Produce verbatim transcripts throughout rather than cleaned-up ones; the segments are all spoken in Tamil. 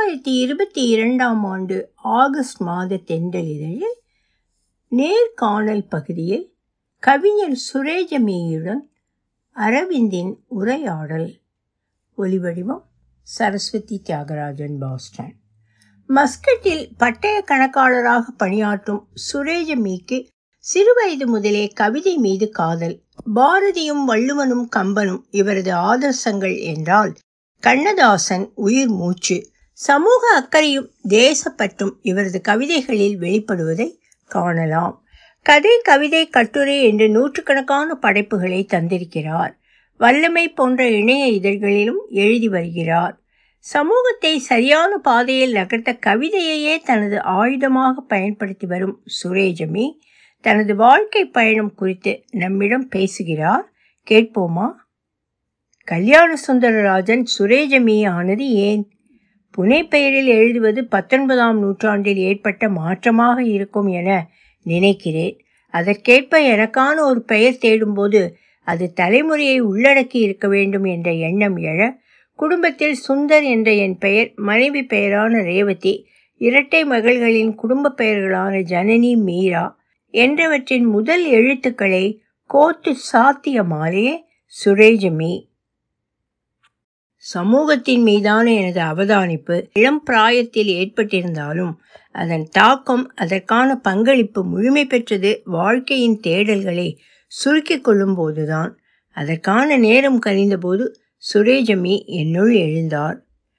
இரண்டாயிரத்தி இருபத்தி இரண்டாம் ஆண்டு ஆகஸ்ட் மாத தென்றலிதழில் நேர்காணல் பகுதியில் கவிஞர் சுரேஜமியுடன் அரவிந்தின் உரையாடல். ஒலிவடிவம் சரஸ்வதி தியாகராஜன், பாஸ்டன். மஸ்கட்டில் பட்டய கணக்காளராக பணியாற்றும் சுரேஜமிக்கு சிறுவயது முதலே கவிதை மீது காதல். பாரதியும் வள்ளுவனும் கம்பனும் இவரது ஆதர்சங்கள் என்றால் கண்ணதாசன் உயிர் மூச்சு. சமூக அக்கறையும் தேசப்பற்றும் இவரது கவிதைகளில் வெளிப்படுவதை காணலாம். கதை, கவிதை, கட்டுரை என்று நூற்றுக்கணக்கான படைப்புகளை தந்திருக்கிறார். வல்லமை போன்ற இணைய இதழ்களிலும் எழுதி வருகிறார். சமூகத்தை சரியான பாதையில் நகர்த்த கவிதையையே தனது ஆயுதமாக பயன்படுத்தி வரும் சுரேஜமி தனது வாழ்க்கை பயணம் குறித்து நம்மிடம் பேசுகிறார். கேட்போமா? கல்யாண சுந்தரராஜன் சுரேஜமி ஆனது ஏன்? புனை பெயரில் எழுதுவது பத்தொன்பதாம் நூற்றாண்டில் ஏற்பட்ட மாற்றமாக இருக்கும் என நினைக்கிறேன். அதற்கேற்ப எனக்கான ஒரு பெயர் தேடும்போது அது தலைமுறையை உள்ளடக்கி இருக்க வேண்டும் என்ற எண்ணம் எழ, குடும்பத்தில் சுந்தர் என்ற என் பெயர், மனைவி பெயரான ரேவதி, இரட்டை மகள்களின் குடும்ப பெயர்களான ஜனனி, மீரா என்றவற்றின் முதல் எழுத்துக்களை கோர்த்து சாத்திய மாலையே சுரேஜமி. சமூகத்தின் மீதான எனது அவதானிப்பு இளம் பிராயத்தில் ஏற்பட்டிருந்தாலும் அதன் தாக்கம், அதற்கான பங்களிப்பு முழுமை பெற்றது வாழ்க்கையின் தேடல்களை சுருக்கிக் கொள்ளும் போதுதான். அதற்கான நேரம் கனிந்தபோது சுரேஜமி என்னுள் எழுந்தார்.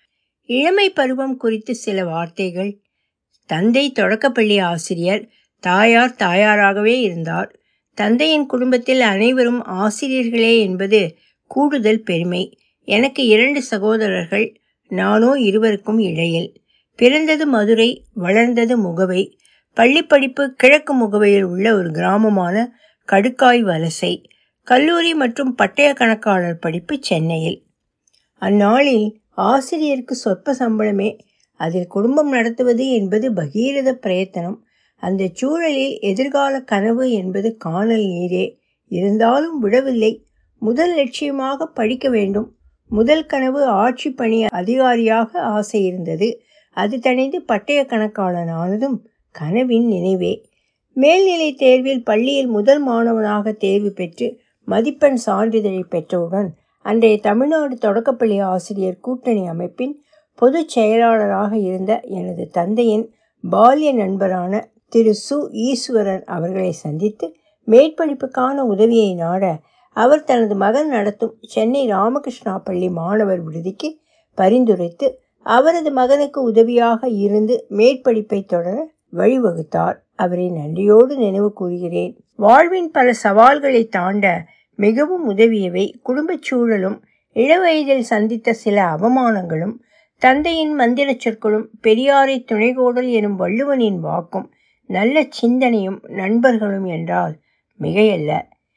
இளமை பருவம் குறித்து சில வார்த்தைகள். தந்தை தொடக்கப்பள்ளி ஆசிரியர், தாயார் தாயாராகவே இருந்தார். தந்தையின் குடும்பத்தில் அனைவரும் ஆசிரியர்களே என்பது கூடுதல் பெருமை. எனக்கு இரண்டு சகோதரர்கள், நானோ இருவருக்கும் இடையில். பிறந்தது மதுரை, வளர்ந்தது முகவை. பள்ளி படிப்பு கிழக்கு முகவையில் உள்ள ஒரு கிராமமான கடுக்காய் வலசை. கல்லூரி மற்றும் பட்டய கணக்காளர் படிப்பு சென்னையில். அந்நாளில் ஆசிரியருக்கு சொற்ப சம்பளமே. அதில் குடும்பம் நடத்துவது என்பது பகீரத பிரயத்தனம். அந்த சூழலில் எதிர்கால கனவு என்பது காணல் நீரே. இருந்தாலும் விடவில்லை. முதல் லட்சியமாக படிக்க வேண்டும். முதல் கனவு ஆட்சி பணி அதிகாரியாக ஆசை இருந்தது. அது தணிந்து பட்டய கணக்காளன் ஆனதும் கனவின் நினைவே. மேல்நிலை தேர்வில் பள்ளியில் முதல் மாணவனாக தேர்வு பெற்று மதிப்பெண் சான்றிதழை பெற்றவுடன் அன்றைய தமிழ்நாடு தொடக்கப்பள்ளி ஆசிரியர் கூட்டணி அமைப்பின் பொதுச் செயலாளராக இருந்த எனது தந்தையின் பால்ய நண்பரான திரு சு ஈஸ்வரன் அவர்களை சந்தித்து மேற்படிப்புக்கான உதவியை நாட, அவர் தனது மகன் நடத்தும் சென்னை ராமகிருஷ்ணா பள்ளி மாணவர் விடுதிக்கு பரிந்துரைத்து அவரது மகனுக்கு உதவியாக இருந்து மேற்படிப்பை தொடர வழிவகுத்தார். அவரை நன்றியோடு நினைவு கூறுகிறேன். வாழ்வின் பல சவால்களை தாண்ட மிகவும் உதவியவை குடும்ப சூழலும், இளவயதில் சந்தித்த சில அவமானங்களும், தந்தையின் மந்திர சொற்களும், பெரியாரை துணைகோடல் எனும் வள்ளுவனின் வாக்கும், நல்ல சிந்தனையும், நண்பர்களும் என்றால் மிகையல்ல.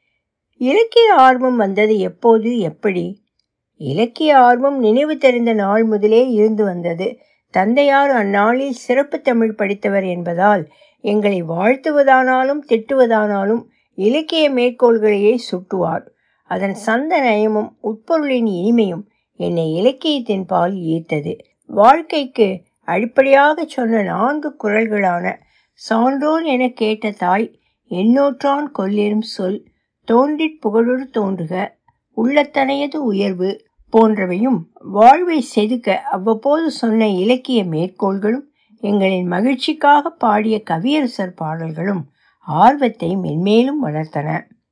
இலக்கிய ஆர்வம் வந்தது எப்போது, எப்படி? இலக்கிய ஆர்வம் நினைவு தெரிந்த நாள் முதலே இருந்து வந்தது. தந்தையார் அந்நாளில் சிறப்பு தமிழ் படித்தவர் என்பதால் எங்களை வாழ்த்துவதானாலும் திட்டுவதானாலும் இலக்கிய மேற்கோள்களையே சுட்டுவார். அதன் சந்த நயமும் உட்பொருளின் இனிமையும் என்னை இலக்கியத்தின் பால் ஈர்த்தது. வாழ்க்கைக்கு அடிப்படையாக சொன்ன நான்கு குறள்களான சான்றோன் என கேட்ட தாய், எண்ணூற்றான் கொல்லிரும் சொல், தோன்றிற் புகழொடு தோன்றுக, உள்ளத்தனையது உயர்வு போன்றவையும் வாழ்வை செதுக்க அவ்வப்போது சொன்ன இலக்கிய மேற்கோள்களும், எங்களின் மகிழ்ச்சிக்காக பாடிய கவியரசர் பாடல்களும் ஆர்வத்தை மென்மேலும் வளர்த்தன.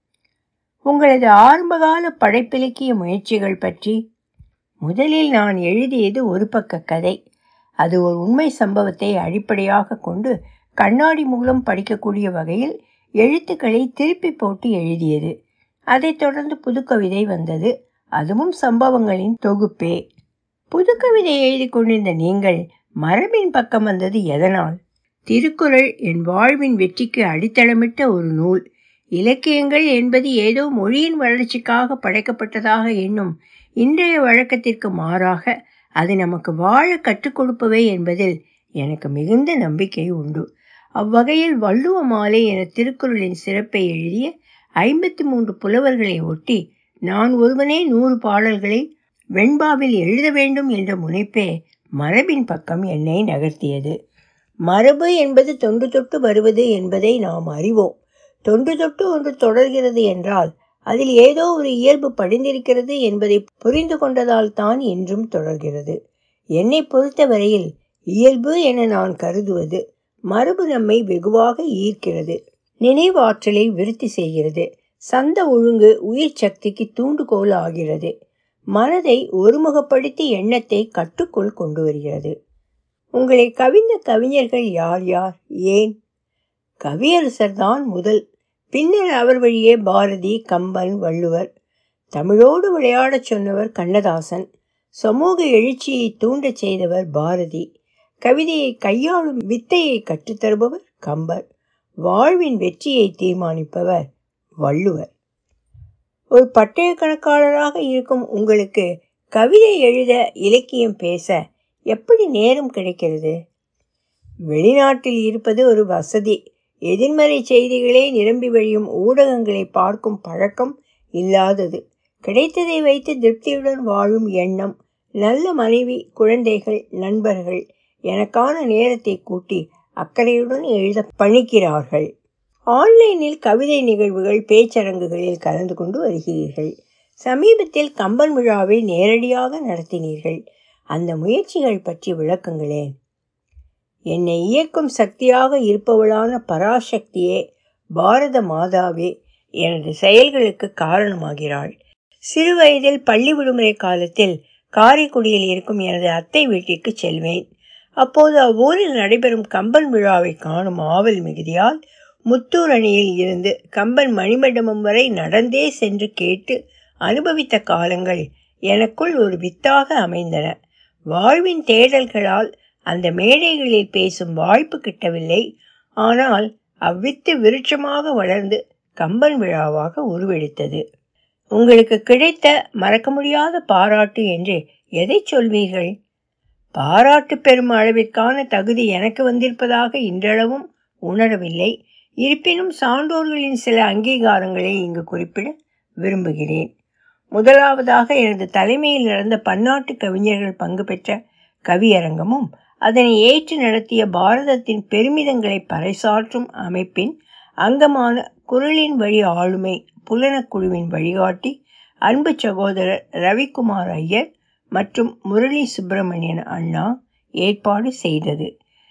உங்களது ஆரம்பகால படைப்பிலக்கிய முயற்சிகள் பற்றி? முதலில் நான் எழுதியது ஒரு பக்க கதை. அது ஒரு உண்மை சம்பவத்தை அடிப்படையாக கொண்டு கண்ணாடி மூலம் படிக்கக்கூடிய வகையில் எழுத்துக்களை திருப்பி போட்டு எழுதியது. அதைத் தொடர்ந்து புதுக்கவிதை வந்தது. அதுவும் சம்பவங்களின் தொகுப்பே. புதுக்கவிதை எழுதி கொண்டிருந்த நீங்கள் மரபின் பக்கம் வந்தது எதனால்? திருக்குறள் என் வாழ்வின் வெற்றிக்கு அடித்தளமிட்ட ஒரு நூல். இலக்கியங்கள் என்பது ஏதோ மொழியின் வளர்ச்சிக்காக படைக்கப்பட்டதாக எண்ணும் இன்றைய வழக்கத்திற்கு மாறாக அது நமக்கு வாழ கற்றுக் கொடுப்பவை என்பதில் எனக்கு மிகுந்த நம்பிக்கை உண்டு. அவ்வகையில் வள்ளுவ மாலை என திருக்குறளின் சிறப்பை எழுதிய ஐம்பத்தி மூன்று புலவர்களை ஒட்டி நான் ஒருவனே நூறு பாடல்களை வெண்பாவில் எழுத வேண்டும் என்ற முனைப்பே மரபின் பக்கம் என்னை நகர்த்தியது. மரபு என்பது தொன்று தொட்டு வருவது என்பதை நாம் அறிவோம். தொன்று தொட்டு ஒன்று தொடர்கிறது என்றால் அதில் ஏதோ ஒரு இயல்பு படிந்திருக்கிறது என்பதை புரிந்து கொண்டதால் தான் இன்றும் தொடர்கிறது. என்னை பொறுத்தவரையில் இயல்பு என நான் கருதுவது மரபு நம்மை வெகுவாக ஈர்க்கிறது, நினைவாற்றலை விருத்தி செய்கிறது, சந்த ஒழுங்கு உயிர் சக்திக்கு தூண்டுகோல் ஆகிறது, மனதை ஒருமுகப்படுத்தி எண்ணத்தை கட்டுக்குள் கொண்டு வருகிறது. உங்களை கவிந்த கவிஞர்கள் யார் யார், ஏன்? கவியரசர் தான் முதல். பின்னர் அவர் வழியே பாரதி, கம்பன், வள்ளுவர். தமிழோடு விளையாடச் சொன்னவர் கண்ணதாசன். சமூக எழுச்சியை தூண்டச் செய்தவர் பாரதி. கவிதையை கையாளும் வித்தையை கற்றுத்தருபவர் கம்பர். வாழ்வின் வெற்றியை தீர்மானிப்பவர் வள்ளுவர். ஒரு பட்டய கணக்காளராக இருக்கும் உங்களுக்கு கவிதை எழுத, இலக்கியம் பேச எப்படி நேரம் கிடைக்கிறது? வெளிநாட்டில் இருப்பது ஒரு வசதி. எதிர்மறை செய்திகளே நிரம்பி வழியும் ஊடகங்களை பார்க்கும் பழக்கம் இல்லாதது. கிடைத்ததை வைத்து திருப்தியுடன் வாழும் எண்ணம். நல்ல மனைவி, குழந்தைகள், நண்பர்கள் எனக்கான நேரத்தை கூட்டி அக்கறையுடன் எழுத பணிக்கிறார்கள். ஆன்லைனில் கவிதை நிகழ்வுகள், பேச்சரங்குகளில் கலந்து கொண்டு வருகிறீர்கள். சமீபத்தில் கம்பன் விழாவை நேரடியாக நடத்தினீர்கள். அந்த முயற்சிகள் பற்றி விளக்குங்களேன். என்னை இயக்கும் சக்தியாக இருப்பவளான பராசக்தியே, பாரத மாதாவே எனது செயல்களுக்கு காரணமாகிறாள். சிறு வயதில் பள்ளி விடுமுறை காலத்தில் காரைக்குடியில் இருக்கும் எனது அத்தை வீட்டிற்கு செல்வேன். அப்போது அவ்வூரில் நடைபெறும் கம்பன் விழாவை காணும் ஆவல் மிகுதியால் முத்தூர் அணியில் இருந்து கம்பன் மணிமண்டபம் வரை நடந்தே சென்று கேட்டு அனுபவித்த காலங்கள் எனக்குள் ஒரு வித்தாக அமைந்தன. வாழ்வின் தேடல்களால் அந்த மேடைகளில் பேசும் வாய்ப்பு கிட்டவில்லை. ஆனால் அவ்வித்து விருட்சமாக வளர்ந்து கம்பன் விழாவாக உருவெடுத்தது. உங்களுக்கு கிடைத்த மறக்க முடியாத பாராட்டு என்று எதை சொல்வீர்கள்? பாராட்டு பெறும் அளவிற்கான தகுதி எனக்கு வந்திருப்பதாக இன்றளவும் உணரவில்லை. இருப்பினும் சான்றோர்களின் சில அங்கீகாரங்களை இங்கு குறிப்பிட விரும்புகிறேன். முதலாவதாக, எனது தலைமையில் நடந்த பன்னாட்டு கவிஞர்கள் பங்கு பெற்ற கவியரங்கமும் அதனை ஏற்று நடத்திய பாரதத்தின் பெருமிதங்களை பறைசாற்றும் அமைப்பின் அங்கமான குரலின் வழி ஆளுமை புலனக்குழுவின் வழிகாட்டி அன்பு சகோதரர் ரவிக்குமார் ஐயர் மற்றும் முரளி சுப்பிரமணியன் அண்ணா ஏற்பாடு செய்தது.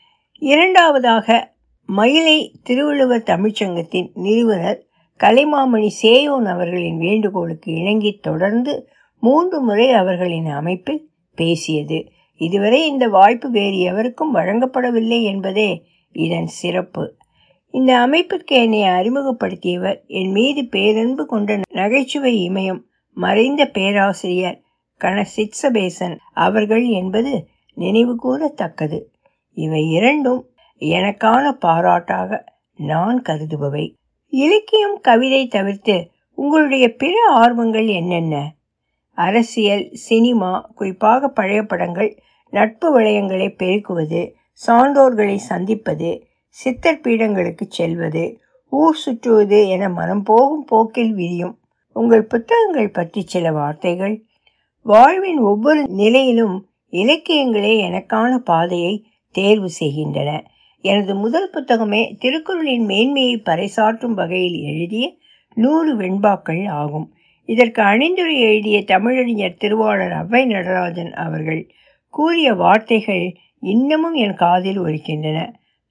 இரண்டாவதாக, மயிலை திருவள்ளுவர் தமிழ்ச்சங்கத்தின் நிறுவனர் கலைமாமணி சேயோன் அவர்களின் வேண்டுகோளுக்கு இணங்கி தொடர்ந்து மூன்று முறை அவர்களின் அமைப்பில் பேசியது. இதுவரை இந்த வாய்ப்பு வேறு எவருக்கும் வழங்கப்படவில்லை என்பதே இதன் சிறப்பு. இந்த அமைப்பிற்கு என்னை அறிமுகப்படுத்தியவர் என் மீது பேரன்பு கொண்ட நகைச்சுவை இமயம் மறைந்த பேராசிரியர் கண சித்சபேசன் அவர்கள் என்பது நினைவு கூறத்தக்கது. இவை இரண்டும் எனக்கான பாராட்டாக நான் கருதுபவை. இலக்கியம், கவிதை தவிர்த்து உங்களுடைய பிற ஆர்வங்கள் என்னென்ன? அரசியல், சினிமா, குறிப்பாக பழைய படங்கள், நட்பு வளையங்களை பெருக்குவது, சான்றோர்களை சந்திப்பது, சித்தர் பீடங்களுக்கு செல்வது, ஊர் சுற்றுவது என மனம் போகும் போக்கில் விரியும் உங்கள் புத்தகங்கள் பற்றி சில வார்த்தைகள். வாழ்வின் ஒவ்வொரு நிலையிலும் இலக்கியங்களே எனக்கான பாதையை தேர்வு செய்கின்றன. எனது முதல் புத்தகமே திருக்குறளின் மேன்மையை பறைசாற்றும் வகையில் எழுதிய நூறு வெண்பாக்கள் ஆகும். இதற்கு அணிந்துரை எழுதிய தமிழறிஞர் திருவாளர் அவ்வை நடராஜன் அவர்கள் கூறிய வார்த்தைகள் இன்னமும் என் காதில் ஒலிக்கின்றன.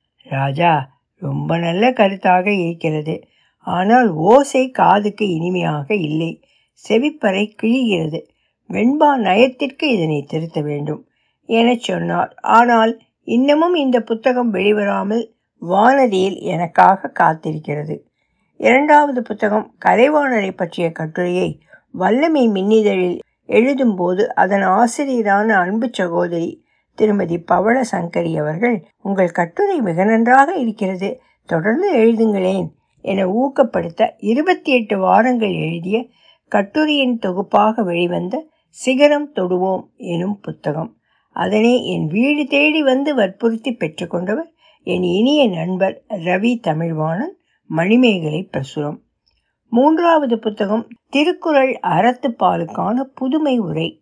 ராஜா, ரொம்ப நல்ல கருத்தாக இருக்கிறது. ஆனால் ஓசை காதுக்கு இனிமையாக இல்லை. செவிப்பறை கிழிகிறது. வெண்பா நயத்திற்கு இதனை திருத்த வேண்டும் என சொன்னார். ஆனால் இன்னமும் இந்த புத்தகம் வெளிவராமல் வானதியில் எனக்காக காத்திருக்கிறது. இரண்டாவது புத்தகம் கலைவாணரை பற்றிய கட்டுரையை வல்லமை மின்னிதழில் எழுதும்போது அதன் ஆசிரியரான அன்பு சகோதரி திருமதி பவள சங்கரி அவர்கள், உங்கள் கட்டுரை மிக நன்றாக இருக்கிறது, தொடர்ந்து எழுதுங்களேன் என ஊக்கப்படுத்த இருபத்தி எட்டு வாரங்கள் எழுதிய கட்டுரையின் தொகுப்பாக வெளிவந்த சிகரம் தொடுவோம் எனும் புத்தகம். அதனை என் வீடு தேடி வந்து வற்புறுத்தி பெற்றுக்கொண்டவர் என் இனிய நண்பர் ரவி தமிழ்வாணன், மணிமேகலை பிரசுரம். மூன்றாவது புத்தகம் திருக்குறள் அறத்துப்பாலுக்கான புதுமை உரை.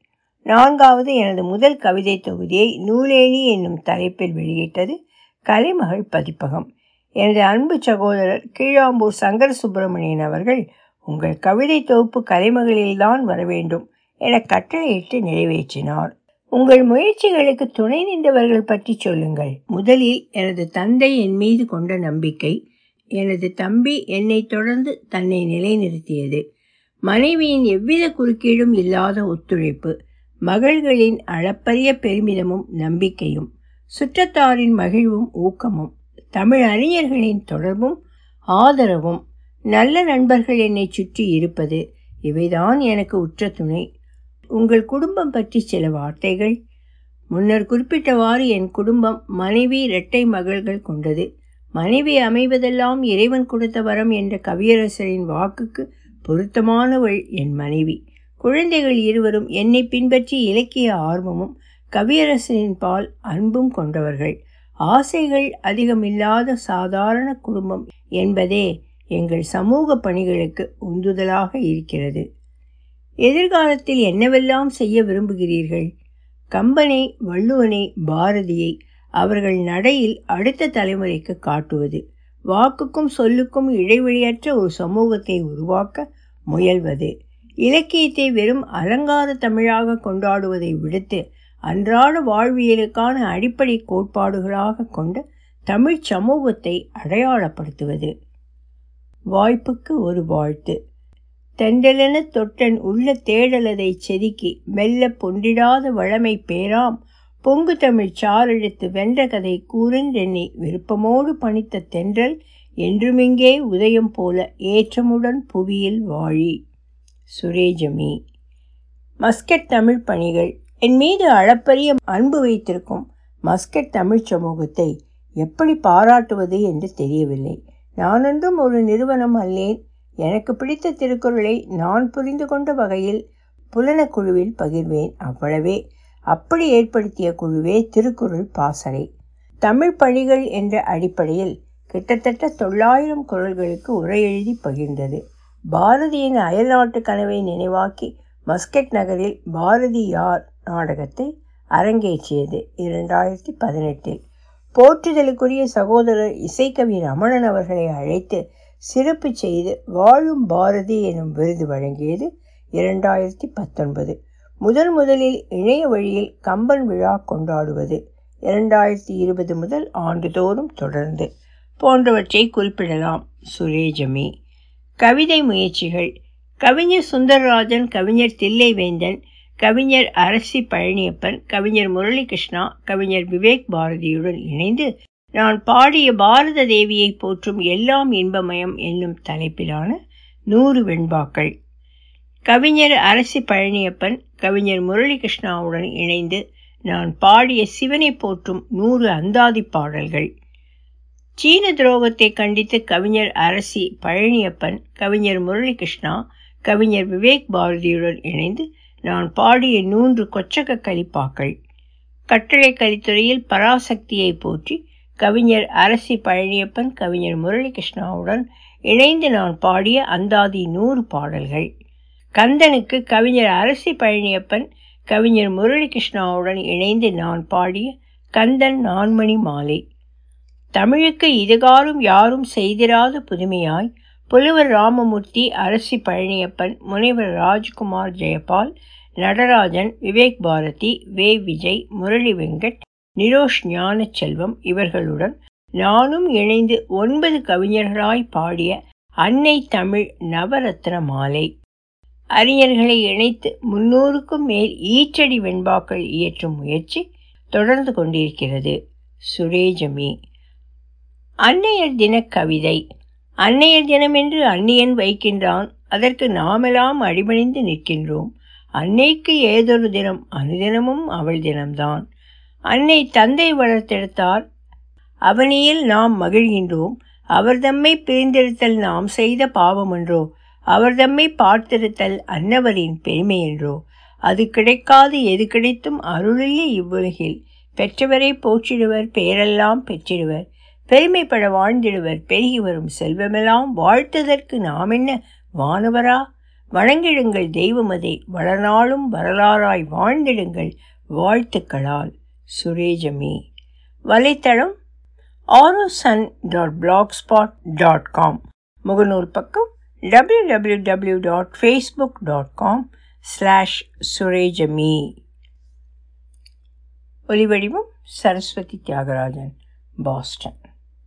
நான்காவது எனது முதல் கவிதை தொகுதியை நூலேணி என்னும் தலைப்பில் வெளியிட்டது கலைமகள் பதிப்பகம். எனது அன்பு சகோதரர் கீழாம்பூர் சங்கர சுப்பிரமணியன் அவர்கள், உங்கள் கவிதை தொகுப்பு கலைமகளில்தான் வர வேண்டும் என கட்டளையிட்டு நிறைவேற்றினார். உங்கள் முயற்சிகளுக்கு துணை நின்றவர்கள் பற்றி சொல்லுங்கள். முதலில் எனது தந்தை என் மீது கொண்ட நம்பிக்கை, எனது தம்பி என்னை தொடர்ந்து தன்னை நிலைநிறுத்தியது, மனைவியின் எவ்வித குறுக்கீடும் இல்லாத ஒத்துழைப்பு, மகள்களின் அளப்பரிய பெருமிதமும் நம்பிக்கையும், சுற்றத்தாரின் மகிழ்வும் ஊக்கமும், தமிழ் அறிஞர்களின் தொடர்பும் ஆதரவும், நல்ல நண்பர்கள் என்னை சுற்றி இருப்பது, இவைதான் எனக்கு உற்ற துணை. உங்கள் குடும்பம் பற்றி சில வார்த்தைகள். முன்னர் குறிப்பிட்டவாறு என் குடும்பம் மனைவி இரட்டை மகள்கள் கொண்டது. மனைவி அமைவதெல்லாம் இறைவன் கொடுத்த வரம் என்ற கவியரசரின் வாக்குக்கு பொருத்தமானவள் என் மனைவி. குழந்தைகள் இருவரும் என்னை பின்பற்றி இலக்கிய ஆர்வமும் கவியரசரின் பால் அன்பும் கொண்டவர்கள். ஆசைகள் அதிகமில்லாத சாதாரண குடும்பம் என்பதே எங்கள் சமூக பணிகளுக்கு உந்துதலாக இருக்கிறது. எதிர்காலத்தில் என்னவெல்லாம் செய்ய விரும்புகிறீர்கள்? கம்பனை, வள்ளுவனை, பாரதியை அவர்கள் நடையில் அடுத்த தலைமுறைக்கு காட்டுவது, வாக்குக்கும் சொல்லுக்கும் இடைவெளியற்ற ஒரு சமூகத்தை உருவாக்க முயல்வது, இலக்கியத்தை வெறும் அலங்கார தமிழாக கொண்டாடுவதை விடுத்து அன்றாட வாழ்வியலுக்கான அடிப்படை கோட்பாடுகளாக கொண்ட தமிழ் சமூகத்தை அடையாளப்படுத்துவது. வாய்ப்புக்கு ஒரு வாழ்த்து. தெண்டலென தொட்டன் உள்ள தேடலதை செதுக்கி மெல்ல பொன்றிடாத வளமை பேராம் பொங்கு தமிழ் சாரெடுத்து வென்ற கதை கூறென்றெண்ணி விருப்பமோடு பணித்த தென்றல் என்றுமிங்கே உதயம் போல ஏற்றமுடன் புவியில் வாழி. சுரேஜமி. மஸ்கட் தமிழ் பணிகள். என் மீது அளப்பரிய அன்பு வைத்திருக்கும் மஸ்கட் தமிழ் சமூகத்தை எப்படி பாராட்டுவது என்று தெரியவில்லை. நானொன்றும் ஒரு நிறுவனம் அல்லேன். எனக்கு பிடித்த திருக்குறளை நான் புரிந்து கொண்ட வகையில் புலனக்குழுவில் பகிர்வேன், அவ்வளவே. அப்படி ஏற்படுத்திய குழுவே திருக்குறள் பாசறை. தமிழ் பணிகள் என்ற அடிப்படையில் கிட்டத்தட்ட தொள்ளாயிரம் குறள்களுக்கு உரை எழுதி பகிர்ந்தது. பாரதியின் அயல்நாட்டு கனவை நினைவாக்கி மஸ்கட் நகரில் பாரதி யார் நாடகத்தை அரங்கேற்றியது இரண்டாயிரத்தி பதினெட்டில். போற்றுதலுக்குரிய சகோதரர் இசைக்கவி ரமணன் அவர்களை அழைத்து சிறப்பு செய்து வாழும் பாரதி எனும் விருது வழங்கியது இரண்டாயிரத்தி பத்தொன்பது. முதன் முதலில் இணைய வழியில் கம்பன் விழா கொண்டாடுவது இரண்டாயிரத்தி இருபது முதல் ஆண்டுதோறும் தொடர்ந்து போன்றவற்றை குறிப்பிடலாம். சுரேஜமி. கவிதை முயற்சிகள். கவிஞர் சுந்தரராஜன், கவிஞர் தில்லைவேந்தன், கவிஞர் அரசி பழனியப்பன், கவிஞர் முரளிகிருஷ்ணா, கவிஞர் விவேக் பாரதியுடன் இணைந்து நான் பாடிய பாரத தேவியை போற்றும் எல்லாம் இன்பமயம் என்னும் தலைப்பிலான நூறு வெண்பாக்கள். கவிஞர் அரசி பழனியப்பன், கவிஞர் முரளிகிருஷ்ணாவுடன் இணைந்து நான் பாடிய சிவனை போற்றும் நூறு அந்தாதி பாடல்கள். சீன துரோகத்தை கண்டித்து கவிஞர் அரசி பழனியப்பன், கவிஞர் முரளிகிருஷ்ணா, கவிஞர் விவேக் பாரதியுடன் இணைந்து நான் பாடிய நூன்று கொச்சக கலிப்பாக்கள். கட்டளை கலித்துறையில் பராசக்தியை போற்றி கவிஞர் அரசி பழனியப்பன், கவிஞர் முரளிகிருஷ்ணாவுடன் இணைந்து நான் பாடிய அந்தாதி நூறு பாடல்கள். கந்தனுக்கு கவிஞர் அரசி பழனியப்பன், கவிஞர் முரளிகிருஷ்ணாவுடன் இணைந்து நான் பாடிய கந்தன் நான்மணி மாலை. தமிழுக்கு இதுகாரும் யாரும் செய்திராத புதுமையாய் புலவர் ராமமூர்த்தி, அரசி பழனியப்பன், முனைவர் ராஜ்குமார் ஜெயபால், நடராஜன், விவேக் பாரதி, வே விஜய், முரளி வெங்கட், நிரோஷ் ஞான செல்வம் இவர்களுடன் நானும் இணைந்து ஒன்பது கவிஞர்களாய் பாடிய அன்னை தமிழ் நவரத்ன மாலை. அறிஞர்களை இணைத்து முன்னூறுக்கும் மேல் ஈற்றடி வெண்பாக்கள் இயற்றும் முயற்சி தொடர்ந்து கொண்டிருக்கிறது. சுரேஜமி. அன்னையர் தின கவிதை. அன்னையர் தினம் என்று அந்நியன் வைக்கின்றான், அதற்கு நாமெல்லாம் அடிபணிந்து நிற்கின்றோம். அன்னைக்கு ஏதொரு தினம், அனுதினமும் அவள் தினம்தான். அன்னை தந்தை வளர்த்தெடுத்தார், அவனியில் நாம் மகிழ்கின்றோம். அவர் தம்மை பிரிந்திருத்தல் நாம் செய்த பாவமன்றோ, அவர் தம்மை பார்த்திருத்தல் அன்னவரின் பெருமை என்றோ. அது கிடைக்காது எது கிடைத்தும் அருளில்லை இவ்வுலகில். பெற்றவரை போற்றிடுவர், பேரெல்லாம் பெற்றிடுவர், பெருமைப்பட வாழ்ந்திடுவர். பெருகி வரும் செல்வமெல்லாம் வாழ்த்ததற்கு நாம் என்ன வானவரா? வணங்கிடுங்கள் தெய்வமதை, வளநாளும் வரலாறாய் வாழ்ந்திடுங்கள் வாழ்த்துக்களால். சுரேஜமி. வலைத்தளம் ஆரோசன் dot blog spot dot com. முகநூல் பக்கம் W W W dot Facebook dot com slash Surejami. ஒலிவடிவம் சரஸ்வதி தியாகராஜன், பாஸ்டன்.